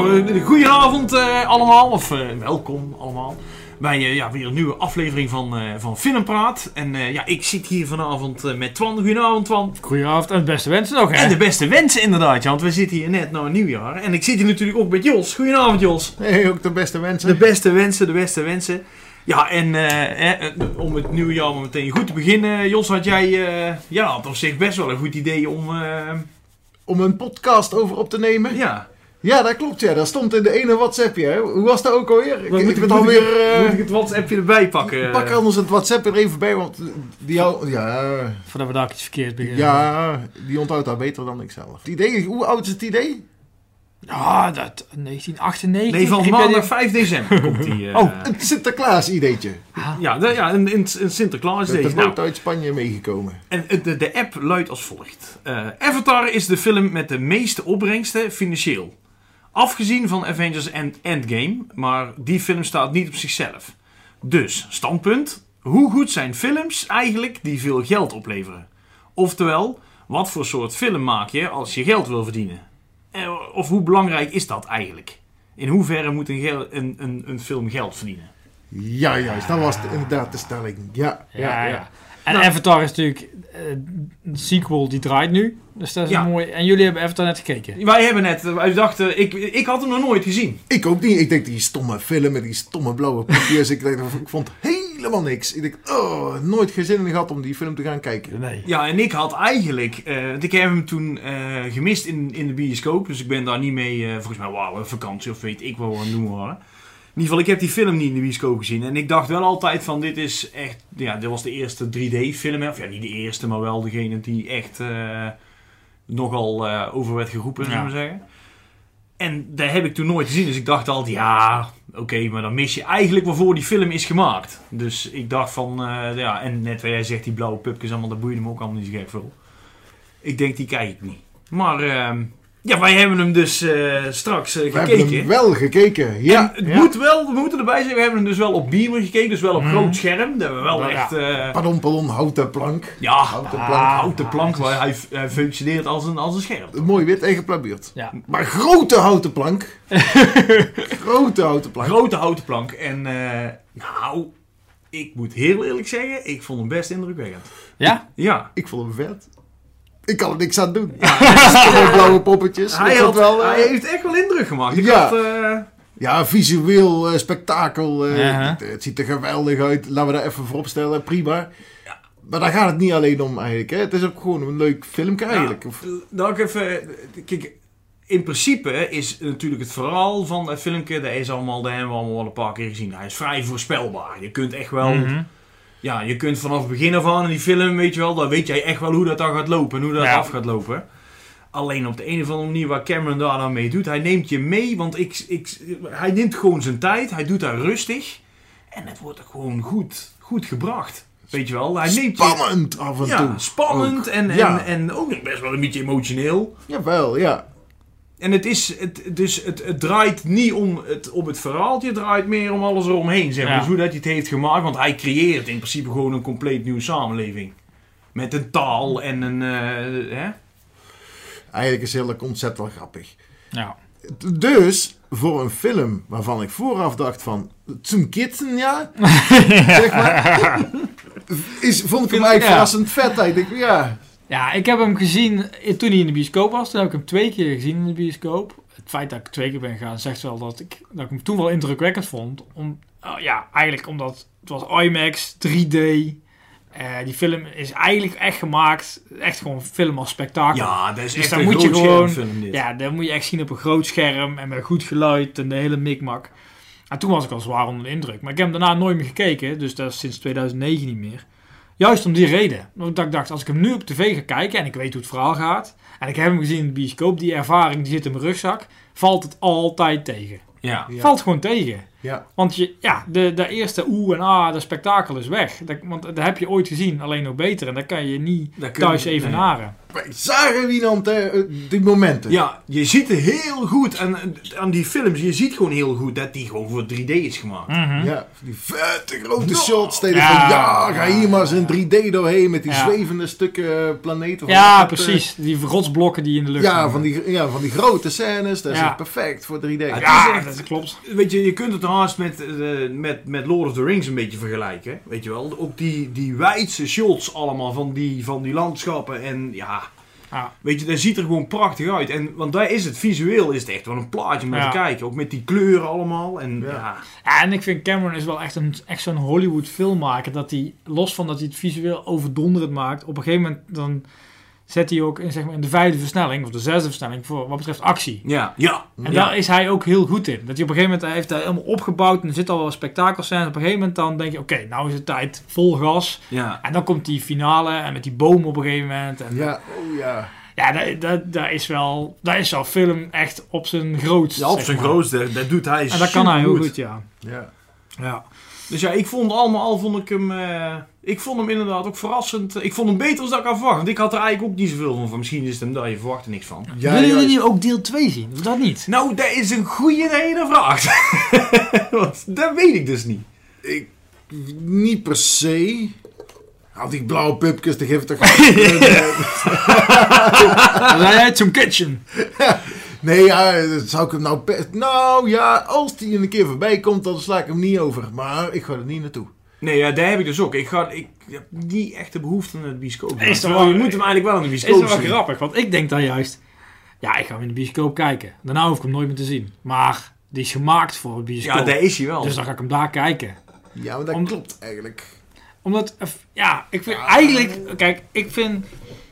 Nou, goedenavond allemaal, of welkom allemaal. Bij weer een nieuwe aflevering van Filmpraat. En ik zit hier vanavond met Twan. Goedenavond, Twan. Goedenavond en de beste wensen nog, hè? En de beste wensen inderdaad, want we zitten hier net na een nieuwjaar. En ik zit hier natuurlijk ook met Jos. Goedenavond, Jos. Nee, ook de beste wensen. De beste wensen. Ja, en om het nieuwe jaar maar meteen goed te beginnen, Jos, had jij had op zich best wel een goed idee om een podcast over op te nemen? Ja, dat klopt, ja. Dat stond in de ene WhatsAppje, hè. Hoe was dat ook alweer? Moet ik het WhatsAppje erbij pakken? Pak anders het WhatsApp er even bij, want voordat we daar iets verkeerd beginnen. Ja, die onthoudt dat beter dan ik zelf. Het idee, hoe oud is het idee? Ja, dat 1998. Nee, van maandag 5 december komt die. Een Sinterklaas-ideetje. Ja, een Sinterklaas-idee. De boot uit Spanje meegekomen. En de app luidt als volgt. Avatar is de film met de meeste opbrengsten financieel. Afgezien van Avengers Endgame, maar die film staat niet op zichzelf. Dus, standpunt. Hoe goed zijn films eigenlijk die veel geld opleveren? Oftewel, wat voor soort film maak je als je geld wil verdienen? Of hoe belangrijk is dat eigenlijk? In hoeverre moet een film geld verdienen? Ja, juist. Dat was inderdaad de stelling. Ja. En Avatar is natuurlijk een sequel die draait nu. Dus dat is mooi. En jullie hebben Avatar net gekeken? Wij dachten, ik had hem nog nooit gezien. Ik ook niet. Ik denk die stomme film met die stomme blauwe poepjes. Ik vond helemaal niks. Ik denk, nooit geen zin in gehad om die film te gaan kijken. Nee. Ja, en ik had eigenlijk, ik heb hem toen gemist in de bioscoop. Dus ik ben daar niet mee, volgens mij, vakantie of weet ik wel wat we het noemen waren. In ieder geval, ik heb die film niet in de bioscoop gezien. En ik dacht wel altijd van, dit is echt... Ja, dit was de eerste 3D-film. Of ja, niet de eerste, maar wel degene die echt nogal over werd geroepen, zullen we zeggen. En dat heb ik toen nooit gezien. Dus ik dacht altijd, oké, maar dan mis je eigenlijk waarvoor die film is gemaakt. Dus ik dacht van, en net wat jij zegt, die blauwe pupjes allemaal, dat boeide me ook allemaal niet zo gek veel. Ik denk, die kijk ik niet. Maar... wij hebben hem dus straks gekeken. We hebben hem wel gekeken, ja. En we moeten erbij zeggen, we hebben hem dus wel op beamer gekeken, dus wel op groot scherm. Dat we wel echt... Pardon, houten plank. Ja, houten plank, waar hij functioneert als een scherm. Mooi wit en geplabuurd. Ja. Maar grote houten plank. Grote houten plank. En ik moet heel eerlijk zeggen, ik vond hem best indrukwekkend. Ja? Ja. Ik vond hem vet. Ik kan er niks aan doen. Ja, blauwe poppetjes. Hij heeft echt wel indruk gemaakt. Ja, visueel spektakel. Het ziet er geweldig uit. Laten we dat even vooropstellen. Prima. Ja. Maar daar gaat het niet alleen om eigenlijk. Hè. Het is ook gewoon een leuk filmpje eigenlijk. Kijk, in principe is natuurlijk het verhaal van het filmpje, dat hebben we allemaal wel een paar keer gezien. Hij is vrij voorspelbaar. Je kunt echt wel... Ja, je kunt vanaf het begin af aan in die film, weet je wel, dan weet jij echt wel hoe dat dan gaat lopen en hoe dat af gaat lopen. Alleen op de een of andere manier waar Cameron daar dan mee doet, hij neemt je mee, want hij neemt gewoon zijn tijd, hij doet daar rustig en het wordt gewoon goed gebracht. Weet je wel, hij neemt spannend af en toe. Spannend ook. En ook best wel een beetje emotioneel. Jawel, ja. En het draait niet om het verhaaltje, het draait meer om alles eromheen, zeg maar. Dus hoe dat hij het heeft gemaakt, want hij creëert in principe gewoon een compleet nieuwe samenleving. Met een taal en een... Eigenlijk is het heel ontzettend grappig. Ja. Dus, voor een film waarvan ik vooraf dacht van... Zum Kitsen, ja? Zeg maar. Vond ik hem eigenlijk verrassend vet. Ik denk, Ja, ik heb hem gezien toen hij in de bioscoop was. Toen heb ik hem 2 keer gezien in de bioscoop. Het feit dat ik 2 keer ben gegaan zegt wel dat ik hem toen wel indrukwekkend vond. Eigenlijk omdat het was IMAX, 3D. Die film is eigenlijk echt gemaakt. Echt gewoon film als spektakel. Ja, dat is dus echt een groot schermfilm dit. Ja, dat moet je echt zien op een groot scherm. En met goed geluid en de hele mikmak. En toen was ik al zwaar onder de indruk. Maar ik heb hem daarna nooit meer gekeken. Dus dat is sinds 2009 niet meer. Juist om die reden. Omdat ik dacht, als ik hem nu op tv ga kijken en ik weet hoe het verhaal gaat. En ik heb hem gezien in de bioscoop. Die ervaring die zit in mijn rugzak. Valt het altijd tegen. Ja. Valt gewoon tegen. Ja. Want de eerste de spektakel is weg. Want dat heb je ooit gezien, alleen nog beter. En dat kan je niet thuis evenaren. Wij zagen Wienand die momenten. Ja, je ziet het heel goed. En aan die films, je ziet gewoon heel goed dat die gewoon voor 3D is gemaakt. Mm-hmm. Ja, die vette grote shots. Ga hier maar eens in 3D doorheen met die zwevende stukken planeten. Ja, precies. Die rotsblokken die in de lucht zijn. Van die grote scènes. Dat is echt perfect voor 3D. Ja, dat klopt. Weet je kunt het haast met Lord of the Rings een beetje vergelijken. Weet je wel, ook die wijdse shots allemaal van die landschappen en weet je, dat ziet er gewoon prachtig uit. Want daar is het, visueel is het echt wel een plaatje om naar te kijken. Ook met die kleuren allemaal. En en ik vind Cameron is wel echt zo'n Hollywood filmmaker, dat hij, los van dat hij het visueel overdonderend maakt, op een gegeven moment dan zet hij ook in de 5e versnelling, of de 6e versnelling, voor wat betreft actie. Ja. En daar is hij ook heel goed in. Dat hij op een gegeven moment heeft hij helemaal opgebouwd en er zit al wel spektakelscènes. Op een gegeven moment dan denk je, oké, nou is het tijd, vol gas. Ja. En dan komt die finale en met die boom op een gegeven moment. En daar is wel film echt op zijn grootst. Ja, op zijn grootste. Dat doet hij. En dat kan hij heel goed, ja. Dus ik vond hem inderdaad ook verrassend. Ik vond hem beter dan ik had verwacht. Want ik had er eigenlijk ook niet zoveel van. Misschien is het hem daar, je verwacht er niks van. Willen jullie nu ook deel 2 zien? Of dat niet? Nou, dat is een goeie dat je dat vraagt. Want dat weet ik dus niet. Niet per se. Al die blauwe pupjes, de geeft toch... Uit zo'n kitchen. Nee, zou ik hem nou... als die een keer voorbij komt, dan sla ik hem niet over. Maar ik ga er niet naartoe. Nee, daar heb ik dus ook. Ik heb niet echt de behoefte aan het bioscoop. Je moet hem eigenlijk wel in de bioscoop zien. Is wel grappig, want ik denk dan juist... Ja, ik ga hem in de bioscoop kijken. Daarna hoef ik hem nooit meer te zien. Maar die is gemaakt voor het bioscoop. Ja, daar is hij wel. Dus dan ga ik hem daar kijken. Ja, maar dat klopt eigenlijk. Omdat, ik vind eigenlijk... Kijk, ik vind...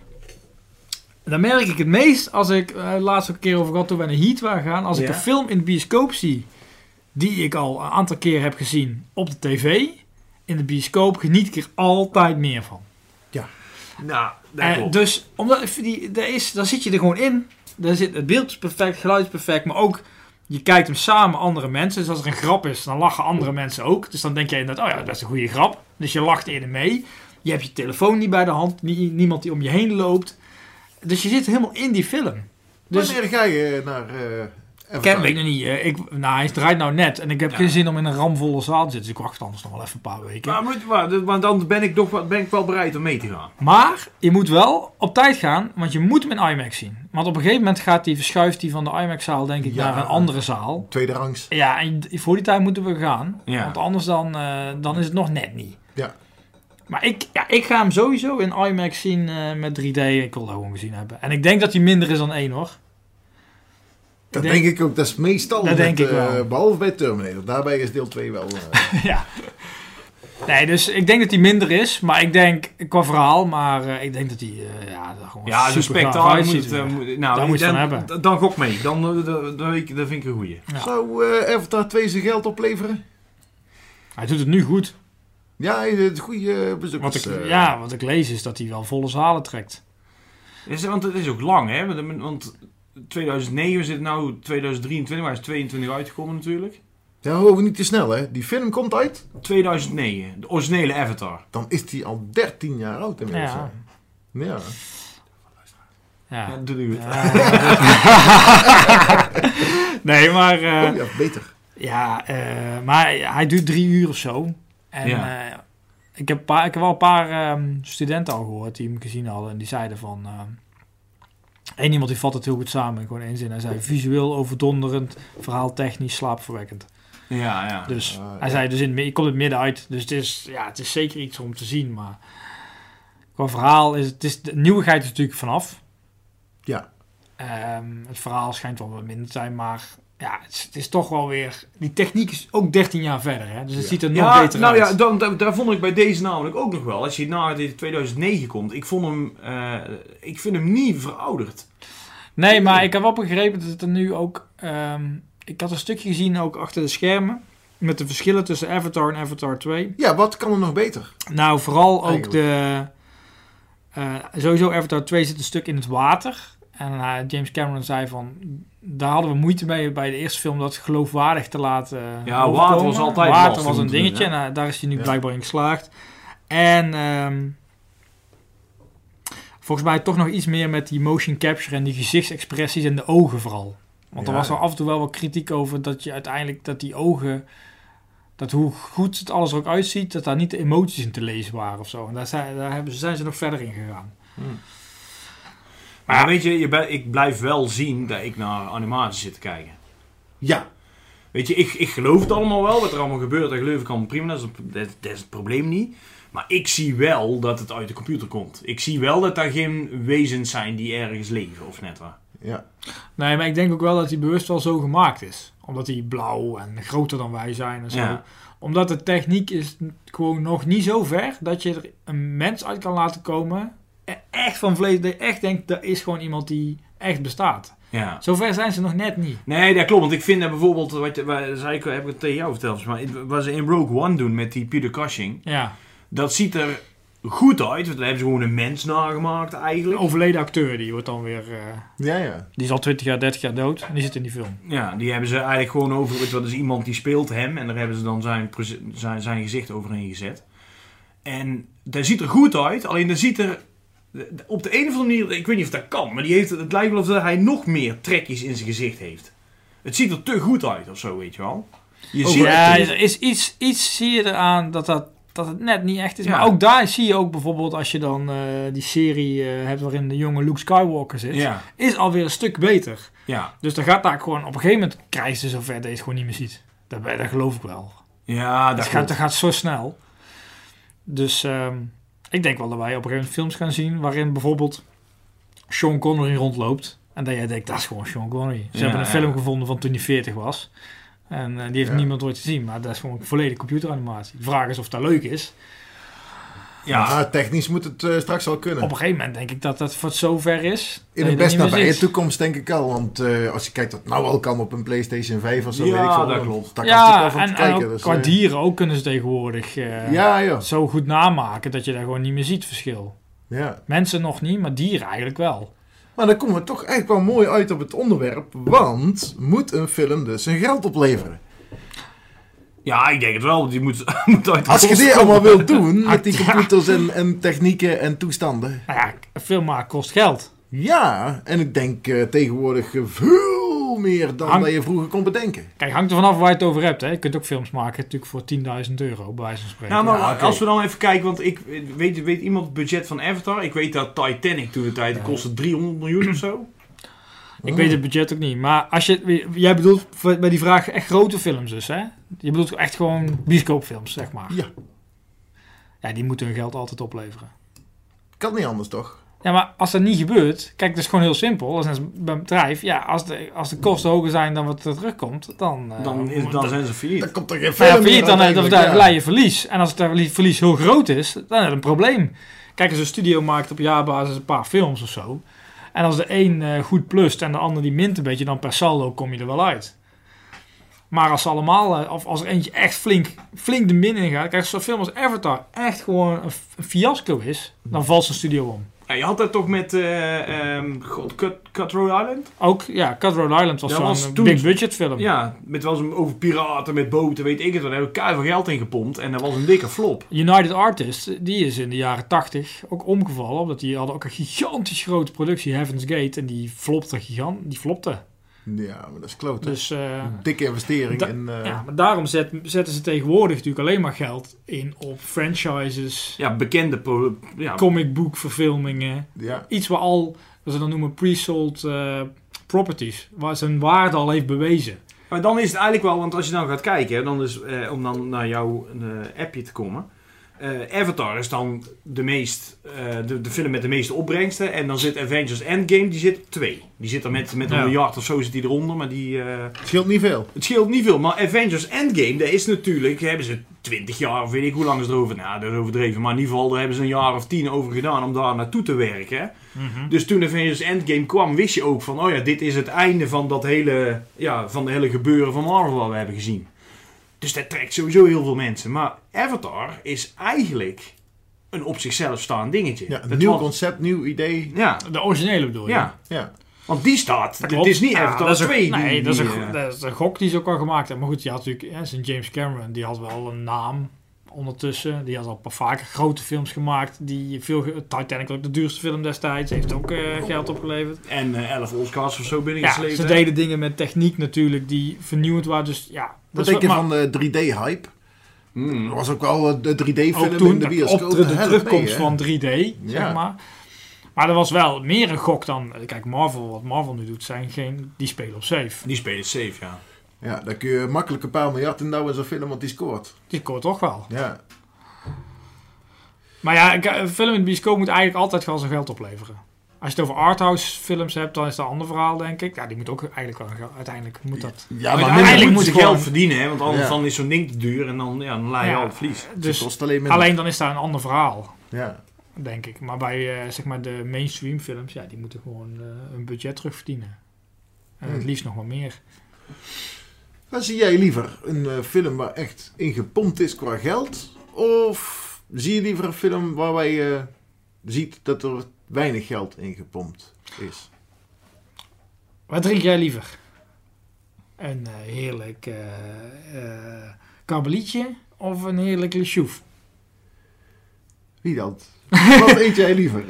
Dan merk ik het meest als ik laatst een keer over gehad toen we naar Heat waren gaan. Als ik een film in de bioscoop zie, die ik al een aantal keer heb gezien op de tv. In de bioscoop geniet ik er altijd meer van. Ja. Nou, dat klopt. Dus, omdat daar zit je er gewoon in. Het beeld is perfect, het geluid is perfect, maar ook... Je kijkt hem samen met andere mensen. Dus als er een grap is, dan lachen andere mensen ook. Dus dan denk jij inderdaad, dat is een goede grap. Dus je lacht eerder mee. Je hebt je telefoon niet bij de hand. Niemand die om je heen loopt. Dus je zit helemaal in die film. Dus, wanneer ga je naar Avatar? Weet ik nog niet. Hij draait nou net. En ik heb geen zin om in een ramvolle zaal te zitten. Dus ik wacht anders nog wel even een paar weken. Maar dan ben ik wel bereid om mee te gaan. Maar je moet wel op tijd gaan. Want je moet hem in IMAX zien. Want op een gegeven moment verschuift hij van de IMAX-zaal denk ik naar een andere zaal. Tweede rangs. Ja, en voor die tijd moeten we gaan. Ja. Want anders dan is het nog net niet. Ja. Maar ik ga hem sowieso in IMAX zien met 3D. Ik wil dat gewoon gezien hebben. En ik denk dat hij minder is dan 1 hoor. Dat denk ik ook. Dat is meestal. Dat denk ik wel. Behalve bij Terminator. Daarbij is deel 2 wel. Ja. Nee, dus ik denk dat hij minder is. Maar ik denk qua verhaal. Maar ik denk dat hij gewoon de spektakel moet je van hebben. Dan gok mee. Dat vind ik een goeie. Ja. Zou Avatar 2 zijn geld opleveren? Hij doet het nu goed. Ja, het goede bezoekers. Wat ik lees is dat hij wel volle zalen trekt. Want het is ook lang, hè? Want 2009 zit nou 2023, maar is 22 uitgekomen natuurlijk. Ja, horen we niet te snel, hè? Die film komt uit? 2009, de originele Avatar. Dan is die al 13 jaar oud inmiddels. Ja. Ja, doe ik het. Nee, maar... beter. Ja, maar hij duurt 3 uur of zo. En ik heb wel een paar studenten al gehoord die hem gezien hadden. En die zeiden van... Eén iemand die vat het heel goed samen. Gewoon één zin. Hij zei visueel overdonderend, verhaal technisch, slaapverwekkend. Ja. Dus hij zei dus je komt het midden uit. Dus het is zeker iets om te zien. Maar qua verhaal de nieuwigheid is natuurlijk vanaf. Ja. Het verhaal schijnt wel wat minder te zijn, maar... Ja, het is toch wel weer... Die techniek is ook 13 jaar verder, hè? Dus het ziet er nog beter uit. Ja, daar vond ik bij deze namelijk ook nog wel. Als je na 2009 komt, ik vind hem niet verouderd. Nee, maar ik heb wel begrepen dat het er nu ook... ik had een stukje gezien ook achter de schermen. Met de verschillen tussen Avatar en Avatar 2. Ja, wat kan er nog beter? Nou, vooral ook sowieso Avatar 2 zit een stuk in het water. En James Cameron zei van... Daar hadden we moeite mee bij de eerste film dat geloofwaardig te laten overkomen. Water was altijd water was een doen, dingetje. Hè? En daar is hij nu blijkbaar in geslaagd. En volgens mij toch nog iets meer met die motion capture en die gezichtsexpressies en de ogen vooral. Want er was er af en toe wel wat kritiek over dat je uiteindelijk dat die ogen... Dat hoe goed het alles er ook uitziet, dat daar niet de emoties in te lezen waren of zo. En daar zijn ze nog verder in gegaan. Maar weet je, ik blijf wel zien dat ik naar animatie zit te kijken. Ja. Weet je, ik geloof het allemaal wel, wat er allemaal gebeurt, dat geloof ik allemaal prima, dat is het probleem niet. Maar ik zie wel dat het uit de computer komt. Ik zie wel dat daar geen wezens zijn die ergens leven, of net waar. Ja. Nee, maar ik denk ook wel dat hij bewust wel zo gemaakt is. Omdat hij blauw en groter dan wij zijn en zo. Ja. Omdat de techniek is gewoon nog niet zo ver dat je er een mens uit kan laten komen. Echt van vlees, dat je echt denkt, dat is gewoon iemand die echt bestaat. Ja. Zover zijn ze nog net niet. Nee, dat klopt. Want ik vind dat bijvoorbeeld, heb ik het tegen jou verteld, maar wat ze in Rogue One doen met die Peter Cushing, Ja. dat ziet er goed uit. Want daar hebben ze gewoon een mens nagemaakt eigenlijk. Een overleden acteur, die wordt dan weer... Ja. Die is al 20 jaar, 30 jaar dood en die zit in die film. Ja, die hebben ze eigenlijk gewoon over, wat is iemand die speelt hem en daar hebben ze dan zijn gezicht overheen gezet. En dat ziet er goed uit, alleen dat ziet er op de een of andere manier, ik weet niet of dat kan, maar het lijkt wel of hij nog meer trekjes in zijn gezicht heeft. Het ziet er te goed uit of zo, weet je wel. Je ziet er is iets zie je eraan dat het net niet echt is. Ja. Maar ook daar zie je ook bijvoorbeeld als je dan die serie hebt waarin de jonge Luke Skywalker zit, is alweer een stuk beter. Ja. Dus dan gaat daar gewoon, op een gegeven moment krijgen ze zover dat je het gewoon niet meer ziet. Dat geloof ik wel. Ja, dat gaat zo snel. Dus ik denk wel dat wij op een gegeven moment films gaan zien waarin bijvoorbeeld Sean Connery rondloopt. En dat jij denkt, dat is gewoon Sean Connery. Ze hebben een film gevonden van toen hij 40 was. En die heeft niemand ooit gezien. Maar dat is gewoon volledig computeranimatie. De vraag is of dat leuk is. Ja, maar technisch moet het straks wel kunnen. Op een gegeven moment denk ik dat dat voor zover is. In de best nabije toekomst denk ik al. Want als je kijkt wat nou al kan op een PlayStation 5 of zo. Ja, weet ik veel, dat klopt. Daar kan ik wel van te kijken. En dus, qua dieren ook kunnen ze tegenwoordig zo goed namaken dat je daar gewoon niet meer ziet verschil. Ja. Mensen nog niet, maar dieren eigenlijk wel. Maar dan komen we toch eigenlijk wel mooi uit op het onderwerp. Want moet een film dus zijn geld opleveren? Ja, ik denk het wel. Die moet uit de Als je kost dit komen. allemaal wilt doen, met die computers en technieken en toestanden. Nou ja, een film maken kost geld. Ja, en ik denk tegenwoordig veel meer dan dat je vroeger kon bedenken. Kijk, hangt er vanaf waar je het over hebt. Hè. Je kunt ook films maken natuurlijk voor €10.000, bij wijze van spreken. Ja, maar Ja, oké. als we dan even kijken, want ik weet iemand het budget van Avatar? Ik weet dat Titanic toen de tijd kostte 300 miljoen of zo. Ik weet het budget ook niet. Maar als jij bedoelt bij die vraag echt grote films dus, hè? Je bedoelt echt gewoon bioscoopfilms, zeg maar. Ja. Ja, die moeten hun geld altijd opleveren. Kan niet anders, toch? Ja, maar als dat niet gebeurt... Kijk, het is gewoon heel simpel. Dat is net bij een bedrijf. Ja, als de kosten hoger zijn dan wat er terugkomt, dan Dan zijn ze failliet. Dan komt er geen ja, film failliet, meer dan uiteindelijk, leid je verlies. En als het verlies heel groot is, dan is het een probleem. Kijk, als een studio maakt op jaarbasis een paar films of zo... En als de een goed plust en de ander die mint een beetje, dan per saldo kom je er wel uit. Maar als ze allemaal, of als er eentje echt flink de min in gaat, kijk, zo'n film als Avatar echt gewoon een fiasco is, dan valt zijn studio om. Ja, je had dat toch met Cut Rhode Island? Ook, ja, Cut Rhode Island was zo'n big budget film. Ja, met wel eens over piraten, met boten, weet ik het. Daar hebben we keihard veel geld in gepompt en dat was een dikke flop. United Artists, die is in de jaren 80 ook omgevallen, omdat die hadden ook een gigantisch grote productie, Heaven's Gate, en die flopte. Ja, maar dat is kloot. Dus, dikke investering. Ja, maar daarom zetten ze tegenwoordig natuurlijk alleen maar geld in op franchises. Ja, bekende comic book verfilmingen. Ja. Iets waar al, wat ze dan noemen pre-sold properties. Waar zijn waarde al heeft bewezen. Maar dan is het eigenlijk wel, want als je dan gaat kijken, dan is, om dan naar jouw appje te komen. Avatar is dan de film met de meeste opbrengsten. En dan zit Avengers Endgame, die zit op 2. Die zit er met een miljard of zo zit die eronder. Maar die, het scheelt niet veel. Het scheelt niet veel. Maar Avengers Endgame, dat is natuurlijk, hebben ze 20 jaar of weet ik hoe lang is erover. Nou, dat is overdreven. Maar in ieder geval, daar hebben ze een jaar of 10 over gedaan om daar naartoe te werken. Hè? Mm-hmm. Dus toen Avengers Endgame kwam, wist je ook van, oh ja, dit is het einde van dat hele, van de hele gebeuren van Marvel wat we hebben gezien. Dus dat trekt sowieso heel veel mensen. Maar Avatar is eigenlijk een op zichzelf staand dingetje. Ja, een nieuw concept, nieuw idee. Ja. De originele bedoel je? Ja. Ja. Want die staat. Dat Het klopt. is niet Avatar dat is 2. dat is een gok die ze ook al gemaakt hebben. Maar goed, je had natuurlijk zijn James Cameron, die had wel een naam ondertussen. Die had al vaker grote films gemaakt. Titanic, ook de duurste film destijds, heeft ook geld opgeleverd. En 11 Oscars of zo binnen Ja, gesleept. ze deden dingen met techniek natuurlijk die vernieuwend waren. Dus ja, Wat denk je van de 3D-hype? Er was ook wel de 3D-film toen, in de bioscoop. op de terugkomst van 3D, zeg maar. Maar er was wel meer een gok dan... Kijk, wat Marvel nu doet, die spelen op safe. Die spelen safe, ja. Ja, dan kun je makkelijk een paar miljard in nou in zo'n film, want die scoort. Die scoort toch wel. Ja. Maar ja, een film in de bioscoop moet eigenlijk altijd wel zijn geld opleveren. Als je het over arthouse films hebt, dan is dat een ander verhaal, denk ik. Ja, die moet ook eigenlijk wel... Uiteindelijk moet dat... Ja, maar uiteindelijk moet je geld verdienen, hè? Want anders dan is zo'n ding te duur en dan laai je al het verlies. Dus alleen dan is daar een ander verhaal. Ja. Denk ik. Maar bij zeg maar de mainstream films, ja, die moeten gewoon een budget terugverdienen. En het liefst nog wat meer. Dan zie jij liever een film waar echt in gepompt is qua geld? Of zie je liever een film waarbij je ziet dat er weinig geld in gepompt is? Wat drink jij liever? Een heerlijk kabbelietje of een heerlijk lesjoef? Wie dan? Wat eet jij liever?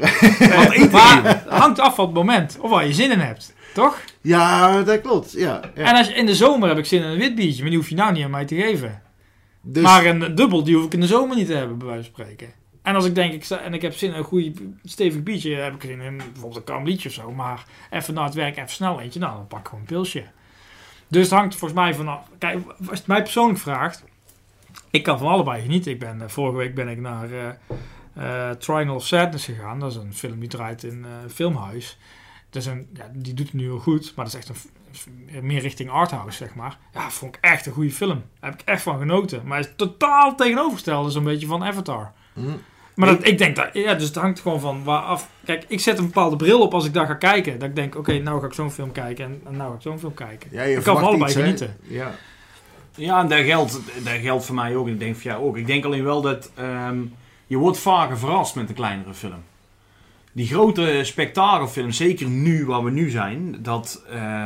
Maar hangt af van het moment. Of waar je zin in hebt. Toch? Ja, dat klopt. Ja. En als je in de zomer heb ik zin in een wit biertje. Maar die hoef je nou niet aan mij te geven. Dus... Maar een dubbel, die hoef ik in de zomer niet te hebben, bij wijze van spreken. En als ik denk, ik heb zin in een goed stevig biertje, heb ik zin in bijvoorbeeld een kamerliedje of zo. Maar even na het werk, even snel eentje. Nou, dan pak ik gewoon een pilsje. Dus het hangt volgens mij vanaf. Kijk, als je het mij persoonlijk vraagt. Ik kan van allebei genieten. Vorige week ben ik naar Triangle of Sadness gegaan. Dat is een film die draait in een filmhuis. Die doet het nu heel goed. Maar dat is echt meer richting arthouse, zeg maar. Ja, vond ik echt een goede film. Daar heb ik echt van genoten. Maar het is totaal tegenovergestelde zo'n beetje van Avatar. Maar ik denk dat... Ja, dus het hangt gewoon van waar af. Kijk, ik zet een bepaalde bril op als ik daar ga kijken. Dat ik denk, oké, nou ga ik zo'n film kijken. En nou ga ik zo'n film kijken. Ja, ik kan van allebei genieten. Ja. Ja, en dat geldt voor mij ook. En ik denk van jou ook. Ik denk alleen wel dat... je wordt vaker verrast met een kleinere film. Die grote spektakelfilms, zeker nu waar we nu zijn, dat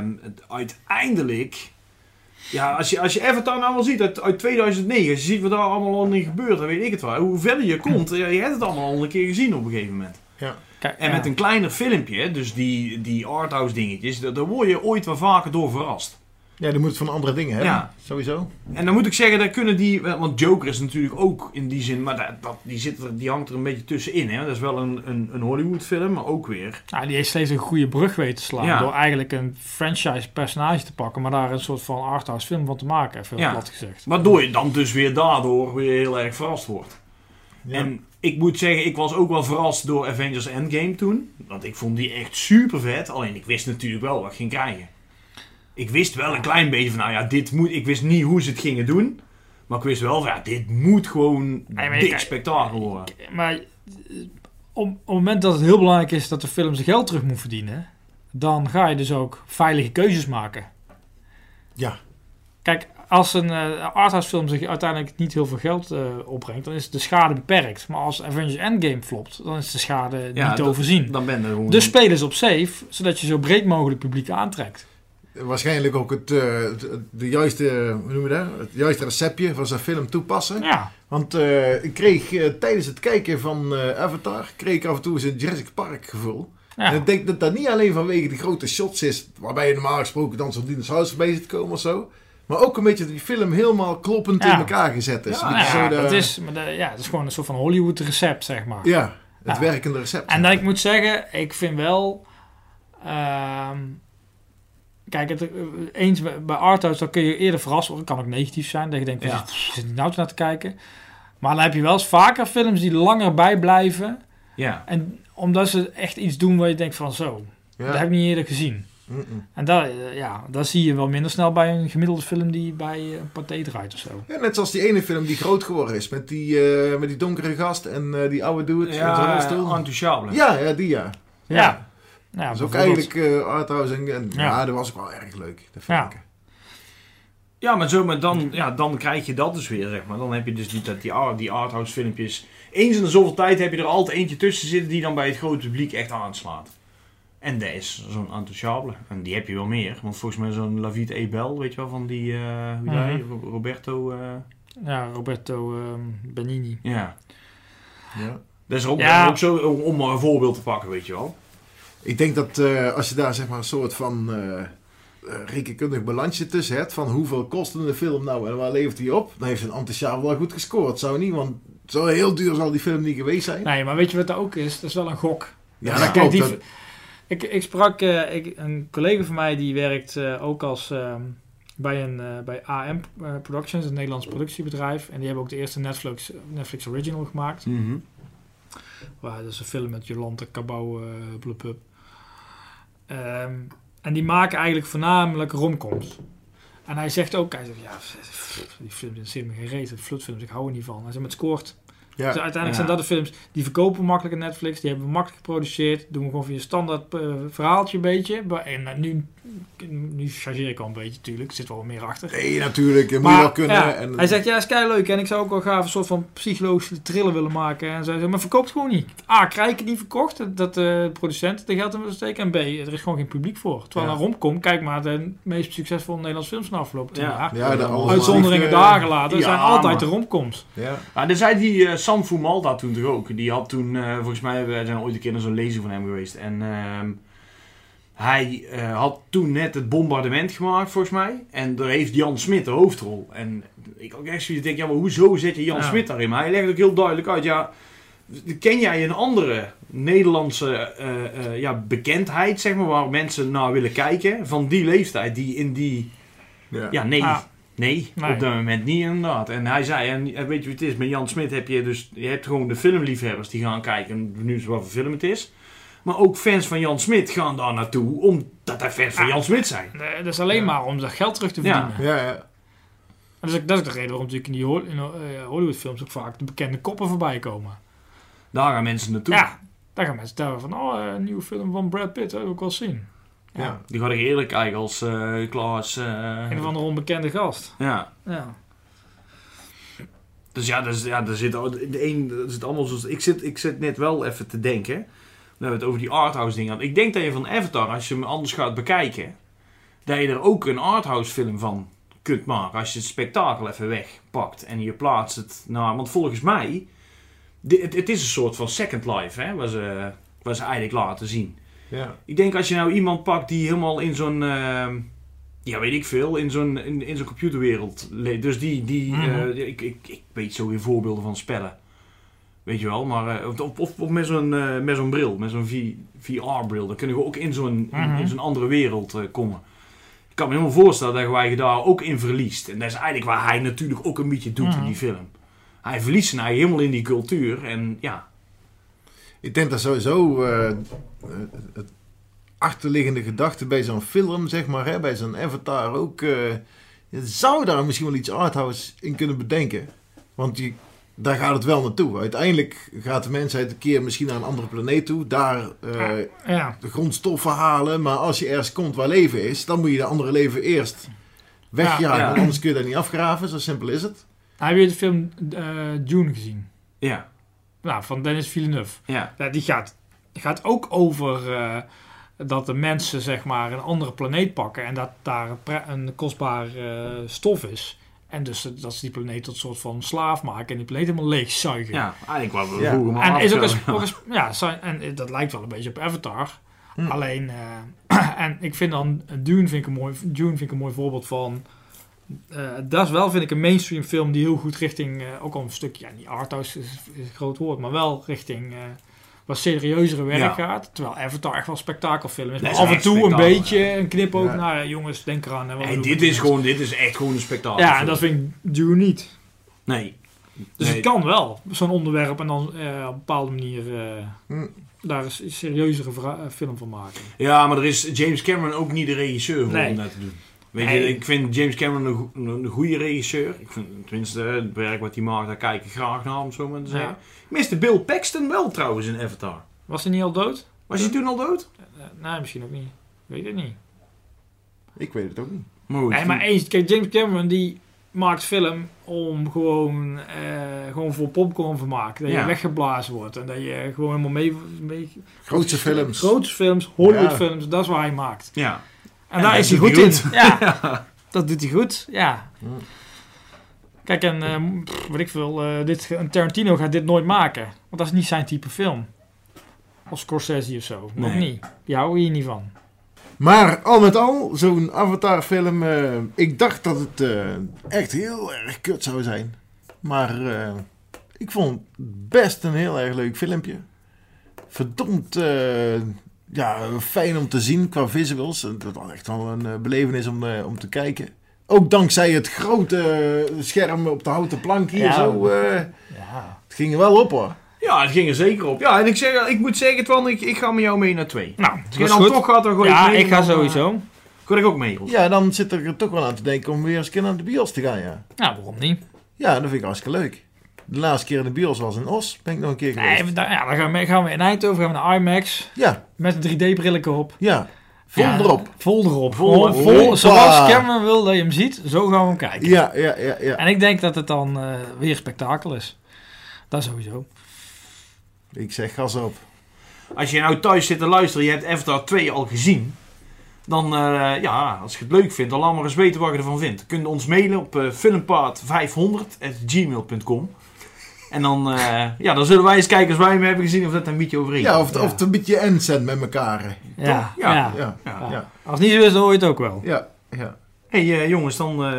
uiteindelijk... Ja, als je Avatar nou wel ziet uit 2009, als je ziet wat daar allemaal al in gebeurt, dan weet ik het wel. Hoe verder je komt, je hebt het allemaal al een keer gezien op een gegeven moment. Ja. En met een kleiner filmpje, dus die arthouse dingetjes, daar word je ooit wel vaker door verrast. Ja, die moet het van andere dingen hebben, sowieso. En dan moet ik zeggen, daar kunnen want Joker is natuurlijk ook in die zin, maar die hangt er een beetje tussenin. Hè? Dat is wel een Hollywood film, maar ook weer. Ja, die heeft steeds een goede brug weten te slaan, door eigenlijk een franchise personage te pakken, maar daar een soort van arthouse film van te maken, even plat gezegd. Waardoor je dan dus daardoor weer heel erg verrast wordt. Ja. En ik moet zeggen, ik was ook wel verrast door Avengers Endgame toen. Want ik vond die echt super vet, alleen ik wist natuurlijk wel wat ik ging krijgen. Ik wist wel een klein beetje van, ik wist niet hoe ze het gingen doen. Maar ik wist wel van, dit moet gewoon dik spektakel worden. Maar op het moment dat het heel belangrijk is dat de film zijn geld terug moet verdienen, dan ga je dus ook veilige keuzes maken. Ja. Kijk, als een arthouse film zich uiteindelijk niet heel veel geld opbrengt, dan is de schade beperkt. Maar als Avengers Endgame flopt, dan is de schade niet te overzien. Dan ben je gewoon... Dus spelen ze op safe, zodat je zo breed mogelijk publiek aantrekt. Waarschijnlijk ook het juiste receptje van zijn film toepassen. Ja. Want ik kreeg tijdens het kijken van Avatar, af en toe eens een Jurassic Park gevoel. Ja. En ik denk dat dat niet alleen vanwege de grote shots is, waarbij je normaal gesproken dan zo'n dinosaurus voorbij zit komen of zo. Maar ook een beetje die film helemaal kloppend in elkaar gezet is. Dat is gewoon een soort van Hollywood recept, zeg maar. Ja, het werkende recept. En dat ik moet zeggen, ik vind wel... Kijk, eens bij arthouse dan kun je eerder verrast worden. Het kan ook negatief zijn. Dat je denkt, je zit niet nou naar te kijken. Maar dan heb je wel eens vaker films die langer bijblijven. Ja. En omdat ze echt iets doen waar je denkt van zo. Dat heb ik niet eerder gezien. En dat zie je wel minder snel bij een gemiddelde film die bij een Pathé draait of zo. Ja, net zoals die ene film die groot geworden is. Met die donkere gast en die oude dude. Enthousiasme. Ja, die ja. Ja, dat is ook eigenlijk arthouse en dat was ook wel erg leuk. Dat vind ik. Ja, maar dan krijg je dat dus weer, zeg maar. Dan heb je dus die arthouse filmpjes. Eens in de zoveel tijd heb je er altijd eentje tussen zitten die dan bij het grote publiek echt aanslaat. En dat is zo'n Intouchable. En die heb je wel meer. Want volgens mij zo'n La Vie et Belle, weet je wel, van die... Roberto... Ja, Roberto Benigni. Ja. Ja. Dat is ook zo, om maar een voorbeeld te pakken, weet je wel. Ik denk dat als je daar zeg maar een soort van rekenkundig balansje tussen hebt, van hoeveel kostte een film nou en waar levert die op, dan heeft een Intouchable wel goed gescoord. Zou niet, want zo heel duur zal die film niet geweest zijn. Nee, maar weet je wat dat ook is? Dat is wel een gok. Ja, dat klopt. Ik sprak een collega van mij die werkt ook als bij AM Productions, een Nederlands productiebedrijf. En die hebben ook de eerste Netflix original gemaakt. Mm-hmm. Waar dat is een film met Jolante Cabau Blub. En die maken eigenlijk voornamelijk romcoms. En hij zegt ja, die films interesseert me geen reet. Flutfilms, ik hou er niet van. Hij zegt, het scoort. Ja. Dus uiteindelijk zijn dat de films die verkopen makkelijk in Netflix. Die hebben we makkelijk geproduceerd. Doen we gewoon via een standaard verhaaltje een beetje. En nu chargeer ik al een beetje natuurlijk. Er zit wel meer achter. Nee, natuurlijk. Dat moet je wel kunnen. Ja, hij zegt, ja, is leuk. En ik zou ook wel graag een soort van psychologische thriller willen maken. En zij zegt, maar verkoopt gewoon niet. A, krijg ik het niet verkocht. Dat de producenten de geld in willen steken. En B, er is gewoon geen publiek voor. Terwijl naar romcom, kijk maar de meest succesvolle Nederlandse films van de afgelopen 10 jaar. Ja, uitzonderingen daar gelaten. Er zijn altijd de romcoms. Ja. Er zei die Sam Fumalta toen toch ook. Die had toen, volgens mij, we zijn ooit een keer naar zo'n lezing van hem geweest. En hij had toen net het Bombardement gemaakt, volgens mij. En daar heeft Jan Smit de hoofdrol. En ik ook echt zoiets denk, ja, maar hoezo zet je Jan Smit daarin? Maar hij legt ook heel duidelijk uit, ja, ken jij een andere Nederlandse bekendheid, zeg maar, waar mensen naar willen kijken, van die leeftijd, die in die... Nee, op dat moment niet inderdaad. En hij zei, en weet je wat het is, met Jan Smit heb je dus, je hebt gewoon de filmliefhebbers die gaan kijken en benieuwd wat voor film het is. Maar ook fans van Jan Smit gaan daar naartoe, omdat hij fans van Jan Smit zijn. Dat is alleen maar om dat geld terug te verdienen. Ja. Dat is de reden waarom natuurlijk in Hollywood films ook vaak de bekende koppen voorbij komen. Daar gaan mensen naartoe. Ja, daar gaan mensen stellen van, een nieuwe film van Brad Pitt, dat wil ik wel zien. Ja. Die ga ik eerlijk kijken als Klaas... een of andere onbekende gast. Ja. Dus er zit allemaal zoals... Ik zit net wel even te denken. We hebben het over die arthouse dingen. Ik denk dat je van Avatar, als je hem anders gaat bekijken, dat je er ook een arthouse film van kunt maken. Als je het spektakel even wegpakt en je plaatst het naar... Want volgens mij, het is een soort van Second Life, hè, wat ze eigenlijk laten zien. Ja. Ik denk als je nou iemand pakt die helemaal in zo'n... weet ik veel, in zo'n computerwereld leeft. Dus ik weet zo geen voorbeelden van spellen. Weet je wel, maar of met zo'n bril, met zo'n VR-bril. Dan kunnen we ook in zo'n andere wereld komen. Ik kan me helemaal voorstellen dat je daar ook in verliest. En dat is eigenlijk waar hij natuurlijk ook een beetje doet in die film. Hij verliest zijn eigen helemaal in die cultuur en ja... Ik denk dat sowieso het achterliggende gedachte bij zo'n film, zeg maar, hè, bij zo'n Avatar ook... zou daar misschien wel iets arthouse in kunnen bedenken. Want daar gaat het wel naartoe. Uiteindelijk gaat de mensheid een keer misschien naar een andere planeet toe. Daar de grondstoffen halen. Maar als je ergens komt waar leven is, dan moet je de andere leven eerst wegjagen. Want anders kun je dat niet afgraven. Zo simpel is het. Heb je de film Dune gezien? Ja. Nou, van Denis Villeneuve. Ja. Die gaat ook over dat de mensen, zeg maar, een andere planeet pakken. En dat daar een kostbaar stof is. En dus dat ze die planeet tot een soort van slaaf maken en die planeet helemaal leegzuigen. Ja, eigenlijk wat we vroeger maar en is ook en dat lijkt wel een beetje op Avatar. Alleen, en ik vind dan Dune vind ik een mooi voorbeeld van. Dat is wel, vind ik, een mainstream film die heel goed richting, ook al een stukje, niet arthouse is een groot woord, maar wel richting wat serieuzere werk gaat. Terwijl Avatar echt wel spektakelfilm is. Maar af en toe een beetje een knip ook naar jongens, denk eraan. Dit is echt gewoon een spektakel. Ja, en dat vind ik Dune niet. Nee. Dus het kan wel, zo'n onderwerp en dan op een bepaalde manier daar een serieuzere film van maken. Ja, maar er is James Cameron ook niet de regisseur voor om dat te doen. Weet je, ik vind James Cameron een goede regisseur. Ik vind, tenminste, het werk wat hij maakt, daar kijk ik graag naar, om zo maar te zeggen. Mr. Bill Paxton wel trouwens in Avatar. Was hij niet al dood? Was hij toen al dood? Nee, misschien ook niet. Weet het niet. Ik weet het ook niet. Maar eens, kijk, James Cameron die maakt film om gewoon voor popcorn vermaak. Dat je weggeblazen wordt. En dat je gewoon helemaal mee grootste films. Grootste films, Hollywood films, dat is wat hij maakt. Ja. En daar is hij goed in. Ja, dat doet hij goed. Ja. Kijk, en wat ik wil, een Tarantino gaat dit nooit maken. Want dat is niet zijn type film. Of Scorsese of zo. Nog niet. Die hou hier niet van. Maar al met al, zo'n Avatar film, ik dacht dat het echt heel erg kut zou zijn. Maar ik vond het best een heel erg leuk filmpje. Verdomd fijn om te zien qua visuals. Dat was echt wel een belevenis om te kijken. Ook dankzij het grote scherm op de houten plank hier zo. Het ging er wel op hoor. Ja, het ging er zeker op. Ja, en ik moet zeggen, Twan, ik ga met jou mee naar 2. Nou, als je dan goed. Toch gaat, dan gooi ik mee. Ik ga sowieso. Gooi ik ook mee. Of? Ja, dan zit er toch wel aan te denken om weer eens een keer naar de bios te gaan, ja. Nou, waarom niet? Ja, dat vind ik hartstikke leuk. De laatste keer in de bios was in Os. Ben ik nog een keer geweest. Nee, dan gaan we in Eindhoven gaan we naar IMAX. Ja. Met een 3D-brillen op. Ja. Vol erop. Vol. Zoals Cameron wil dat je hem ziet, zo gaan we hem kijken. Ja. En ik denk dat het dan weer spektakel is. Dat sowieso. Ik zeg gas op. Als je nou thuis zit te luisteren, je hebt Avatar 2 al gezien. Dan, als je het leuk vindt, dan laat maar eens weten wat je ervan vindt. Je kunt ons mailen op filmpaat500@gmail.com. En dan, dan zullen wij eens kijken als wij hem hebben gezien of dat een beetje overeen. Ja, of het een beetje end met elkaar. Ja. Als het niet zo is, dan hoor je het ook wel. Ja. Hey jongens,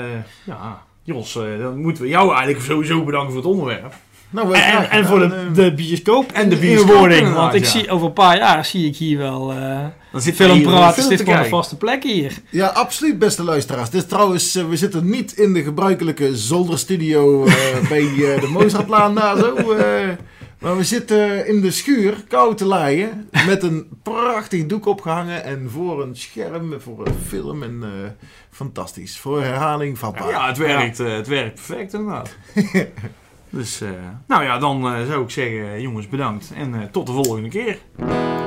Jos, dan moeten we jou eigenlijk sowieso bedanken voor het onderwerp. Nou, en voor de bioscoop en de bioscoop. Want ik zie over een paar jaar zie ik hier wel film praten. Is dit gewoon een vaste plek hier? Ja, absoluut, beste luisteraars. Dit is trouwens, we zitten niet in de gebruikelijke zolderstudio bij de Mozartlaan daar zo. Maar we zitten in de schuur, koud te laaien, met een prachtig doek opgehangen en voor een scherm, voor een film en fantastisch. Voor herhaling vatbaar. Ja, het werkt perfect inderdaad. Dus, dan zou ik zeggen, jongens, bedankt en tot de volgende keer.